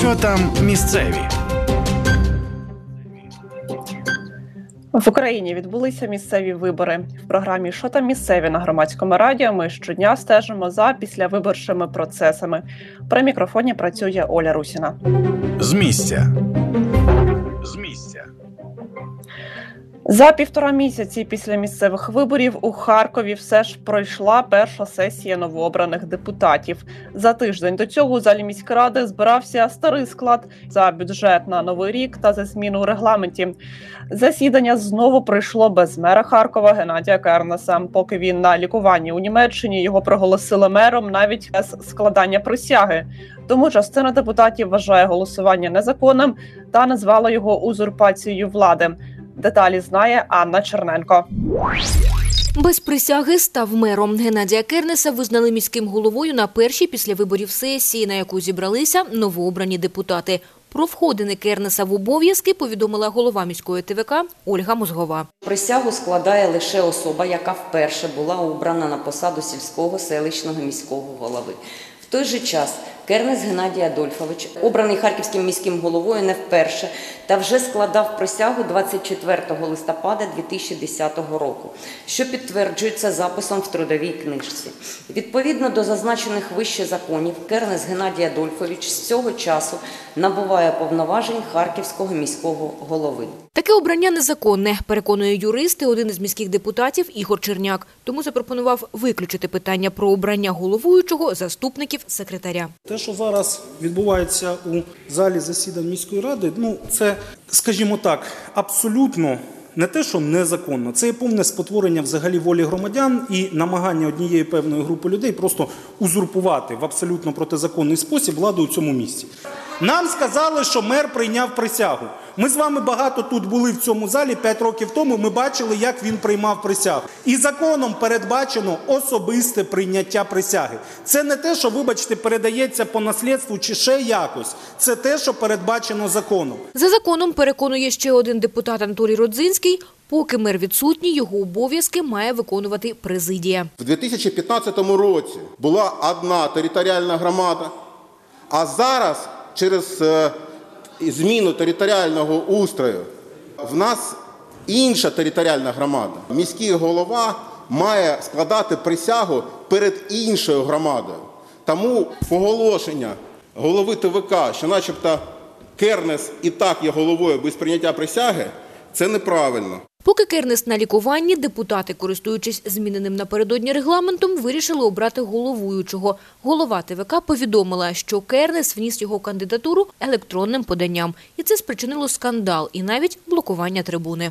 Що там місцеві? В Україні відбулися місцеві вибори. В програмі «Що там місцеві» на Громадському радіо ми щодня стежимо за післявиборчими процесами. При мікрофоні працює Оля Русіна. З місця. За 1,5 місяці після місцевих виборів у Харкові все ж пройшла перша сесія новообраних депутатів. За тиждень до цього у залі міськради збирався старий склад за бюджет на Новий рік та за зміну у регламенті. Засідання знову пройшло без мера Харкова Геннадія Кернеса. Поки він на лікуванні у Німеччині, його проголосили мером навіть без складання присяги. Тому частина депутатів вважає голосування незаконним та назвала його узурпацією влади. Деталі знає Анна Черненко. Без присяги став мером. Геннадія Кернеса визнали міським головою на першій після виборів сесії, на яку зібралися новообрані депутати. Про входини Кернеса в обов'язки повідомила голова міської ТВК Ольга Мозгова. Присягу складає лише особа, яка вперше була обрана на посаду сільського, селищного, міського голови. В той же час Кернес Геннадій Адольфович, обраний Харківським міським головою не вперше, та вже складав присягу 24 листопада 2010 року, що підтверджується записом в трудовій книжці. Відповідно до зазначених вище законів, Кернес Геннадій Адольфович з цього часу набуває повноважень Харківського міського голови. Таке обрання незаконне, переконує юрист і один із міських депутатів Ігор Черняк. Тому запропонував виключити питання про обрання головуючого заступників секретаря. Те, що зараз відбувається у залі засідань міської ради, це, скажімо так, абсолютно не те, що незаконно. Це є повне спотворення взагалі волі громадян і намагання однієї певної групи людей просто узурпувати в абсолютно протизаконний спосіб владу у цьому місці. Нам сказали, що мер прийняв присягу. Ми з вами багато тут були в цьому залі 5 років тому, ми бачили, як він приймав присягу. І законом передбачено особисте прийняття присяги. Це не те, що, вибачте, передається по наслідству чи ще якось. Це те, що передбачено законом. За законом, переконує ще один депутат Анатолій Родзинський, поки мер відсутній, його обов'язки має виконувати президія. В 2015 році була одна територіальна громада, а зараз через зміну територіального устрою в нас інша територіальна громада. Міський голова має складати присягу перед іншою громадою. Тому оголошення голови ТВК, що начебто Кернес і так є головою без прийняття присяги, це неправильно. Поки Кернес на лікуванні, депутати, користуючись зміненим напередодні регламентом, вирішили обрати головуючого. Голова ТВК повідомила, що Кернес вніс його кандидатуру електронним поданням. І це спричинило скандал і навіть блокування трибуни.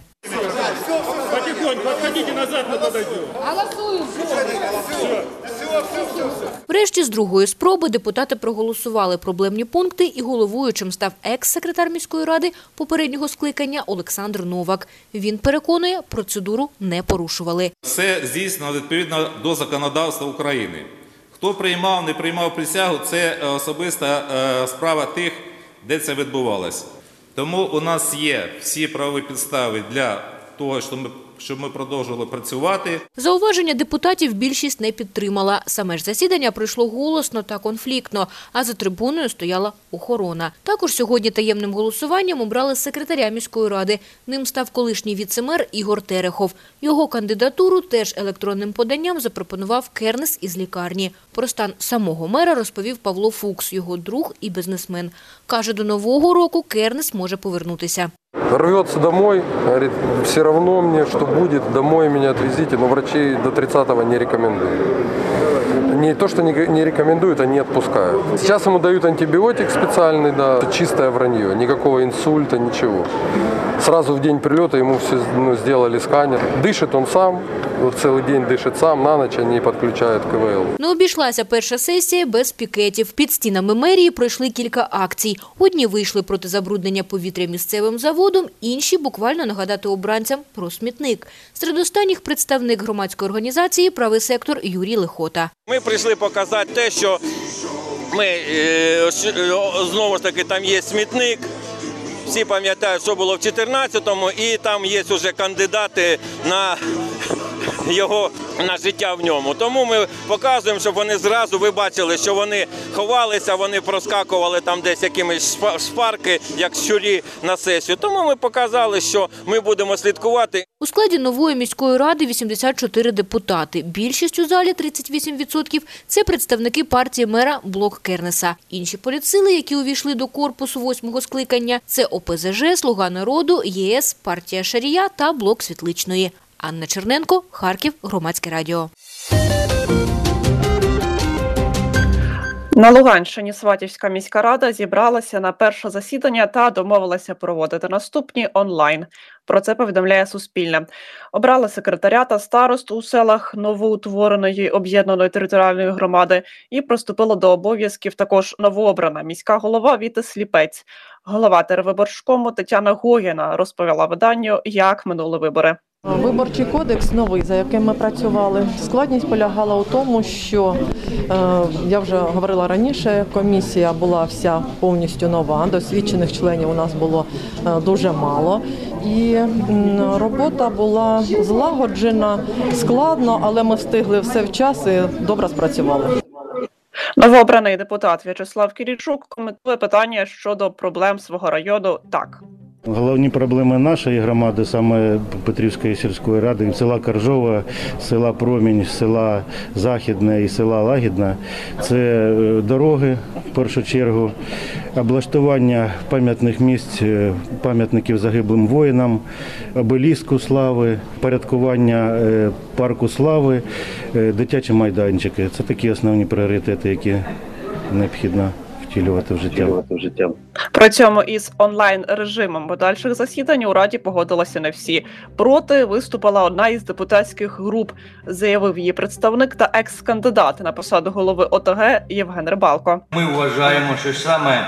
Потихоньку, відходіть назад, ми подойдемо. Голосуємо. Врешті, з другої спроби, депутати проголосували проблемні пункти і головуючим став екс-секретар міської ради попереднього скликання Олександр Новак. Він переконує, процедуру не порушували. Все здійснено відповідно до законодавства України. Хто приймав, не приймав присягу – це особиста справа тих, де це відбувалося. Тому у нас є всі правові підстави для того, щоб ми продовжували працювати. Зауваження депутатів більшість не підтримала. Саме ж засідання пройшло голосно та конфліктно, а за трибуною стояла охорона. Також сьогодні таємним голосуванням обрали секретаря міської ради. Ним став колишній віце-мер Ігор Терехов. Його кандидатуру теж електронним поданням запропонував Кернес із лікарні. Про стан самого мера розповів Павло Фукс, його друг і бізнесмен. Каже, до Нового року Кернес може повернутися. Рвется домой, говорит, все равно мне, что будет, домой меня отвезите, но врачи до 30-го не рекомендуют. Не то, что не рекомендуют, а не отпускают. Сейчас ему дают антибиотик специальный, да, чистое вранье, никакого инсульта, ничего. Сразу в день прилета ему все сделали сканер. Дышит он сам, цілий день дишить сам, на ніч вони підключають КВЛ. Не обійшлася перша сесія без пікетів. Під стінами мерії пройшли кілька акцій. Одні вийшли проти забруднення повітря місцевим заводом, інші – буквально нагадати обранцям про смітник. Серед останніх представник громадської організації «Правий сектор» Юрій Лихота. Ми прийшли показати те, що ми, знову ж таки, там є смітник. Всі пам'ятають, що було в 2014-му, і там є вже кандидати на його на життя в ньому. Тому ми показуємо, щоб вони зразу, ви бачили, що вони ховалися, вони проскакували там десь якимись шпарки, як щурі на сесію. Тому ми показали, що ми будемо слідкувати. У складі нової міської ради 84 депутати. Більшість у залі, 38%, це представники партії мера Блок Кернеса. Інші політсили, які увійшли до корпусу 8-го скликання, це ОПЗЖ, Слуга народу, ЄС, партія Шарія та Блок Світличної. Анна Черненко, Харків, Громадське радіо. На Луганщині Сватівська міська рада зібралася на перше засідання та домовилася проводити наступні онлайн. Про це повідомляє Суспільне. Обрали секретаря та старост у селах новоутвореної об'єднаної територіальної громади і приступила до обов'язків також новообрана міська голова Віта Сліпець. Голова тервиборчкому Тетяна Гогіна розповіла виданню, як минули вибори. Виборчий кодекс новий, за яким ми працювали. Складність полягала у тому, що, я вже говорила раніше, комісія була вся повністю нова, досвідчених членів у нас було дуже мало. І робота була злагоджена, складно, але ми встигли все вчас і добре спрацювали. Новообраний депутат В'ячеслав Кірійчук коментує питання щодо проблем свого району так. Головні проблеми нашої громади, саме Петрівської сільської ради, села Коржова, села Промінь, села Західне і села Лагідне – це дороги, в першу чергу, облаштування пам'ятних місць, пам'ятників загиблим воїнам, обеліску слави, порядкування парку слави, дитячі майданчики. Це такі основні пріоритети, які необхідно втілювати в життя. При цьому із онлайн-режимом подальших засідань у Раді погодилися не всі. Проти виступила одна із депутатських груп, заявив її представник та екс-кандидат на посаду голови ОТГ Євген Рибалко. Ми вважаємо, що саме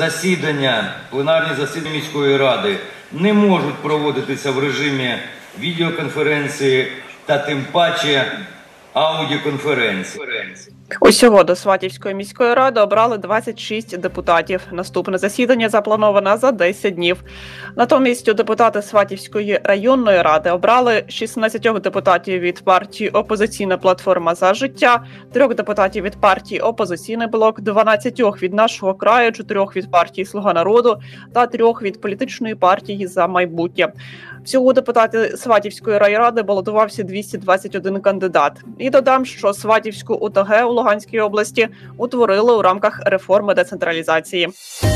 пленарні засідання міської ради не можуть проводитися в режимі відеоконференції та тим паче аудіоконференції. Усього до Сватівської міської ради обрали 26 депутатів. Наступне засідання заплановано за 10 днів. Натомість депутати Сватівської районної ради обрали 16 депутатів від партії «Опозиційна платформа за життя», 3 депутатів від партії «Опозиційний блок», 12 від «Нашого краю», 4 від партії «Слуга народу» та 3 від політичної партії «За майбутнє». Всього депутати Сватівської райради балотувався 221 кандидат. І додам, що Сватівську ОТГ у Луганській області утворили у рамках реформи децентралізації.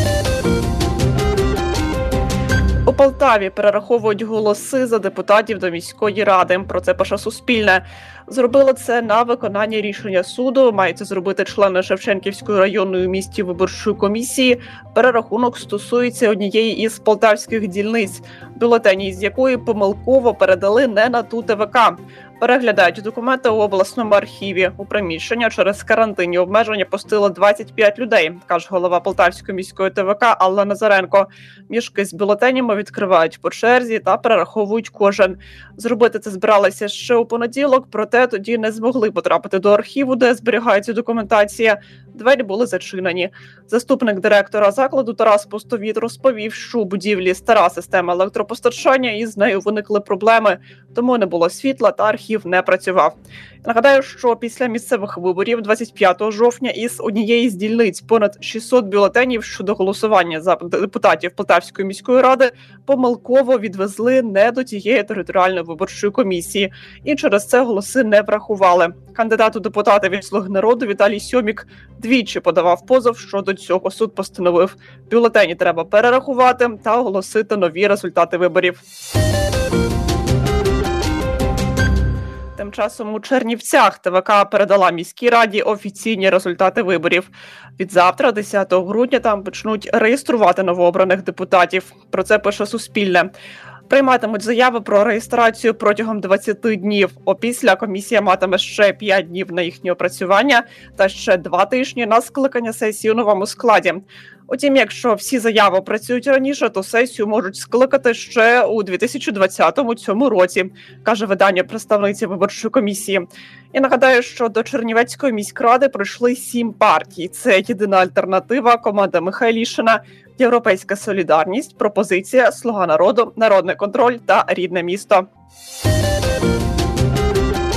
У Полтаві перераховують голоси за депутатів до міської ради. Про це пише Суспільне. Зробили це на виконання рішення суду. Мають зробити члени Шевченківської районної у місті виборчої комісії. Перерахунок стосується однієї із полтавських дільниць, бюлетені з якої помилково передали не на ту ТВК. Переглядають документи у обласному архіві. У приміщення через карантинні обмеження пустило 25 людей, каже голова Полтавської міської ТВК Алла Назаренко. Мішки з бюлетенями відкривають по черзі та перераховують кожен. Зробити це збиралися ще у понеділок, проте тоді не змогли потрапити до архіву, де зберігається документація. Двері були зачинені. Заступник директора закладу Тарас Пустовіт розповів, що у будівлі стара система електропостачання і з нею виникли проблеми, тому не було світла та архів не працював. Нагадаю, що після місцевих виборів 25 жовтня із однієї з дільниць понад 600 бюлетенів щодо голосування за депутатів Полтавської міської ради помилково відвезли не до тієї територіальної виборчої комісії. І через це голоси не врахували. Кандидат у депутати від «Слуги народу» Віталій Сьомік двічі подавав позов щодо цього. Суд постановив, бюлетені треба перерахувати та оголосити нові результати виборів. Тим часом у Чернівцях ТВК передала міській раді офіційні результати виборів. Від завтра, 10 грудня, там почнуть реєструвати новообраних депутатів. Про це пише Суспільне. Прийматимуть заяви про реєстрацію протягом 20 днів. Опісля комісія матиме ще 5 днів на їхнє опрацювання та ще 2 тижні на скликання сесії у новому складі. Утім, якщо всі заяви працюють раніше, то сесію можуть скликати ще у 2020 цьому році, каже видання представниці виборчої комісії. І нагадаю, що до Чернівецької міськради прийшли 7 партій. Це «Єдина альтернатива», команда Михайлішина, «Європейська солідарність», «Пропозиція», «Слуга народу», «Народний контроль» та «Рідне місто».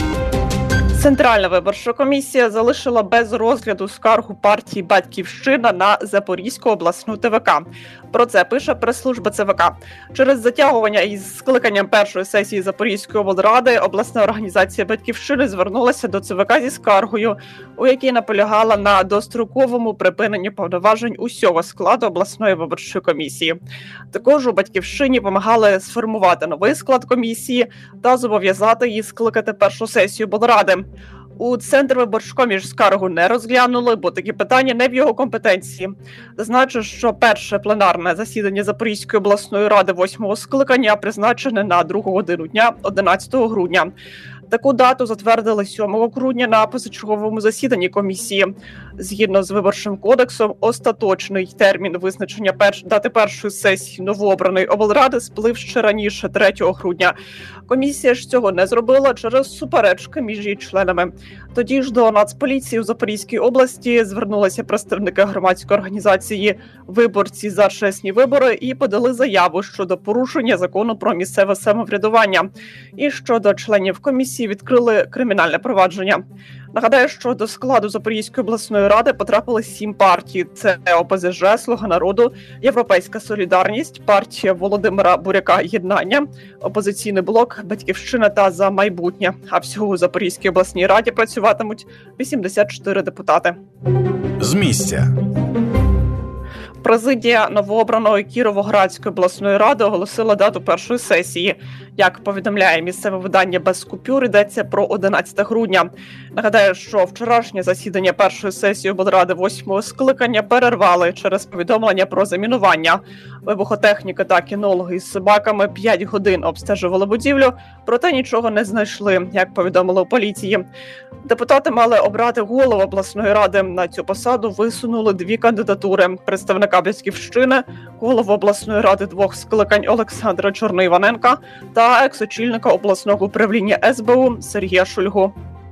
Центральна виборча комісія залишила без розгляду скаргу партії «Батьківщина» на Запорізьку обласну ТВК. Про це пише прес-служба ЦВК. Через затягування із скликанням першої сесії Запорізької облради обласна організація «Батьківщини» звернулася до ЦВК зі скаргою, у якій наполягала на достроковому припиненні повноважень усього складу обласної виборчої комісії. Також у «Батьківщині» вимагали сформувати новий склад комісії та зобов'язати її скликати першу сесію облради. У Центрвиборчкомі ж скаргу не розглянули, бо такі питання не в його компетенції. Зазначу, що перше пленарне засідання Запорізької обласної ради 8-го скликання призначене на 2 годину дня 11 грудня. Таку дату затвердили 7 грудня на позачерговому засіданні комісії. Згідно з Виборчим кодексом, остаточний термін визначення дати першої сесії новообраної облради сплив ще раніше, 3 грудня. Комісія ж цього не зробила через суперечки між її членами. Тоді ж до Нацполіції у Запорізькій області звернулися представники громадської організації «Виборці за чесні вибори» і подали заяву щодо порушення закону про місцеве самоврядування. І щодо членів комісії відкрили кримінальне провадження. Нагадаю, що до складу Запорізької обласної ради потрапили 7 партій. Це ОПЗЖ, Слуга народу, Європейська солідарність, партія Володимира Буряка «Єднання», Опозиційний блок, Батьківщина та «За майбутнє». А всього у Запорізькій обласній раді працюватимуть 84 депутати. З місця. Президія новообраної Кіровоградської обласної ради оголосила дату першої сесії. Як повідомляє місцеве видання «Без купюр», йдеться про 11 грудня. Нагадаю, що вчорашнє засідання першої сесії облради 8-го скликання перервали через повідомлення про замінування. Вибухотехніки та кінологи із собаками 5 годин обстежували будівлю, проте нічого не знайшли, як повідомили у поліції. Депутати мали обрати голову обласної ради. На цю посаду висунули 2 кандидатури – представника Батьківщини, голову обласної ради 2 скликань Олександра Чорноїваненка та екс-очільника обласного управління СБУ Сергія Шульгу.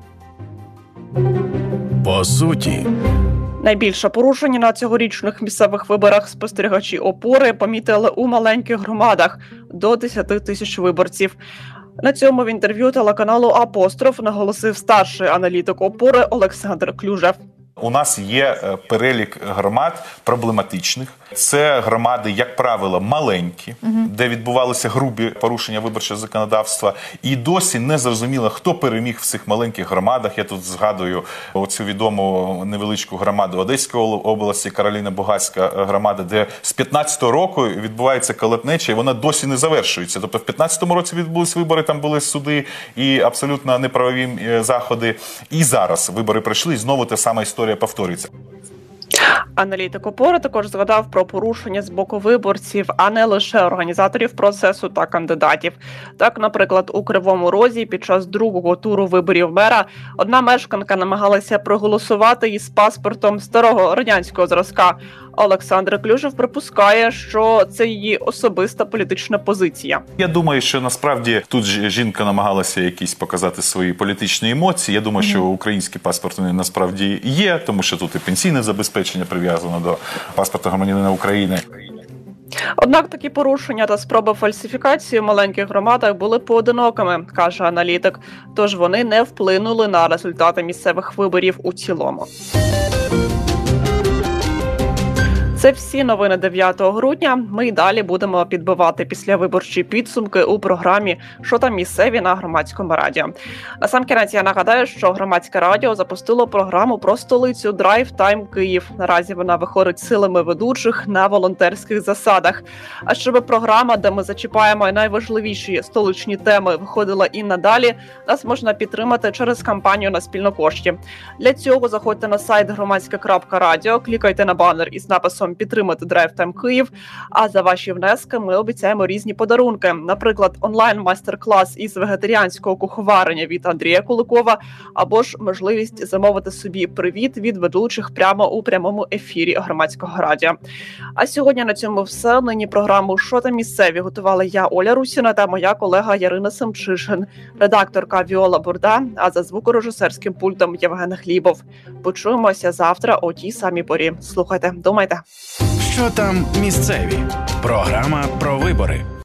По суті. Найбільше порушення на цьогорічних місцевих виборах спостерігачі «Опори» помітили у маленьких громадах до 10 тисяч виборців. На цьому в інтерв'ю телеканалу «Апостроф» наголосив старший аналітик «Опори» Олександр Клюжев. У нас є перелік громад проблематичних. Це громади, як правило, маленькі, де відбувалися грубі порушення виборчого законодавства. І досі не зрозуміло, хто переміг в цих маленьких громадах. Я тут згадую оцю відому невеличку громаду Одеської області, Кароліно-Бугатська громада, де з 15-го року відбувається колотнеча, і вона досі не завершується. Тобто в 15-му році відбулись вибори, там були суди і абсолютно неправові заходи. І зараз вибори пройшли, і знову та сама історія повторюється. Аналітик «Опори» також згадав про порушення з боку виборців, а не лише організаторів процесу та кандидатів. Так, наприклад, у Кривому Розі під час 2-го туру виборів мера одна мешканка намагалася проголосувати із паспортом старого радянського зразка. Олександр Клюжев припускає, що це її особиста політична позиція. Я думаю, що насправді тут жінка намагалася якісь показати свої політичні емоції. Я думаю, що український паспорт насправді є, тому що тут і пенсійне забезпечення прив'язано до паспорта громадянина України. Однак такі порушення та спроби фальсифікації в маленьких громадах були поодинокими, каже аналітик, тож вони не вплинули на результати місцевих виборів у цілому. Це всі новини 9 грудня. Ми й далі будемо підбивати післявиборчі підсумки у програмі «Що там місцеві» на Громадському радіо. Насамкінець я нагадаю, що Громадське радіо запустило програму про столицю «Драйв Тайм Київ». Наразі вона виходить силами ведучих на волонтерських засадах. А щоб програма, де ми зачіпаємо найважливіші столичні теми, виходила і надалі, нас можна підтримати через кампанію на спільнокошті. Для цього заходьте на сайт громадське.радіо, клікайте на банер із написом «Підтримати Драйв Тайм Київ», а за ваші внески ми обіцяємо різні подарунки. Наприклад, онлайн-майстер-клас із вегетаріанського куховарення від Андрія Куликова, або ж можливість замовити собі привіт від ведучих прямо у прямому ефірі Громадського радіо. А сьогодні на цьому все. Нині програму «Що там місцеві» готувала я, Оля Русіна, та моя колега Ярина Семчишин, редакторка Віола Бурда, а за звукорежисерським пультом Євген Глібов. Почуємося завтра о тій самій порі. Слухайте, думайте. Що там місцеві? Програма про вибори.